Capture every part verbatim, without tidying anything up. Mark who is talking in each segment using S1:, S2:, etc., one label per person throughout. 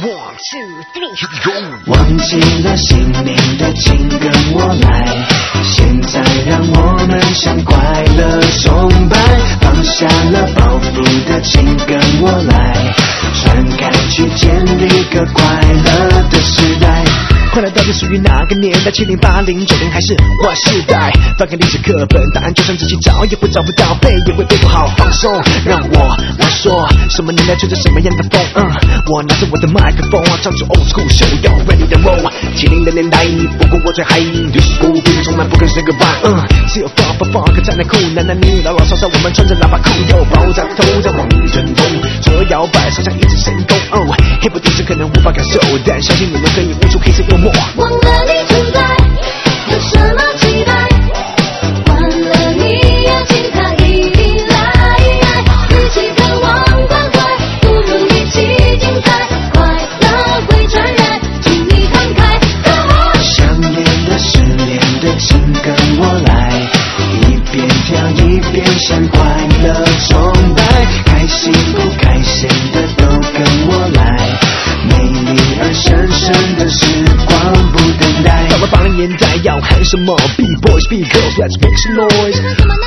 S1: One two three，
S2: 忘记了姓名的请跟我来，现在让我们向快乐崇拜，放下了包袱的请跟我来，传开去建立个快乐的时代。快乐到底属于哪个年代？七零八零九零还是 Y 世代？翻开历史课本，答案就算自己找也会找不到，背也会背不好。放松，让我来说，什么年代吹着什么样的风？嗯，我拿着我的麦克风，唱出 old school show yo ready to roll。七零的年代，不过我最嗨，历史不变，从来不肯 say goodbye。嗯，只有 funk funk funk 才能酷，男男女女老老少少，我们穿着喇叭裤，又爆炸头在往前冲，左右摇摆，手像一只神功。哦，黑不电视可能无法感受，但相信你们可以悟出黑色幽默。
S3: 忘了你存在，有什么期待？忘了你要请他一定来，一起渴望关怀，不如一起精彩，快乐会传染，请你慷慨。
S2: 想念的、失恋的，请跟我来，一边跳一边向快乐崇拜，开心不开心的都跟我来，美丽而神圣的时光不等待。到了八零年代要喊什么 ？Be boys, be girls, let's make some noise。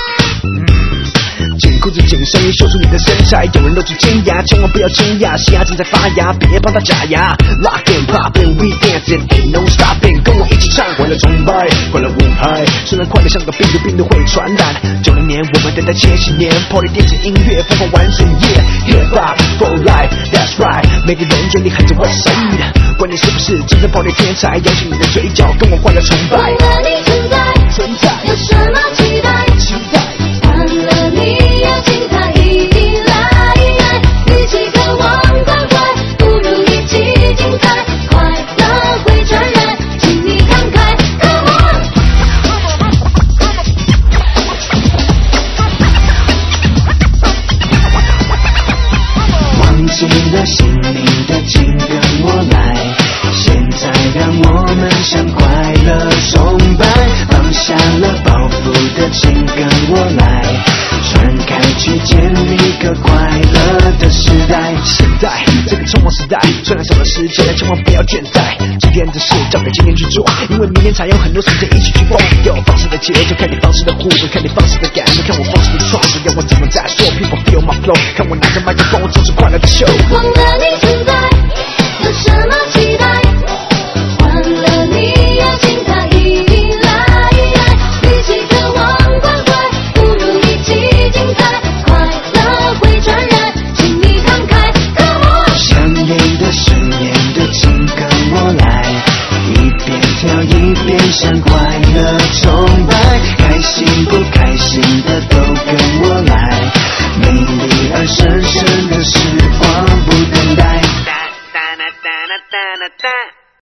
S2: 紧裤子紧身衣，秀出你的身材。有人露出尖牙，千万不要惊讶，嘻哈正在发芽，别帮他假牙。Lock and poppin', we dancing, ain't no stopping， 跟我一起唱，快乐崇拜，快乐舞台。虽然快乐像个病毒，病毒会传染。九零年我们等待千禧年 ，Party 电子音乐，疯狂玩水夜 ，Hip Hop for life, that's right。每个人嘴里喊着 West Side， 管你是不是真正 Party 天才，摇起你的嘴角，跟我快乐崇拜。
S3: 忘了你存在，
S2: 存在，
S3: 有什么期待？
S2: 期待。
S3: 忘了你要请他一定来，一起渴望关怀，不如一起精彩，快乐会传染，请你慷慨。Come on！ 忘记了姓名的，请跟我来，现在让我们向快乐崇拜，放下了包袱的，请跟我来，传开去建立个快乐的时代。
S2: 现在这个匆忙时代，虽然少了时间，千万不要倦怠。今天的事交给今天去做，因为明天才有很多时间一起去疯。有放肆的节奏，看你放肆的互动，看你放肆的感受，看我放肆的创作，要我怎么再说 ？People feel my flow， 看我拿着麦克风，做出快乐的秀。
S3: 忘了你存在，有什么期待？忘了你要请他一定来，一起渴望关怀，不如一起精彩，快乐会传染，请你慷慨。Come on！
S2: 想念的、失恋的，请跟我来，一边跳一边向快乐崇拜，开心不开心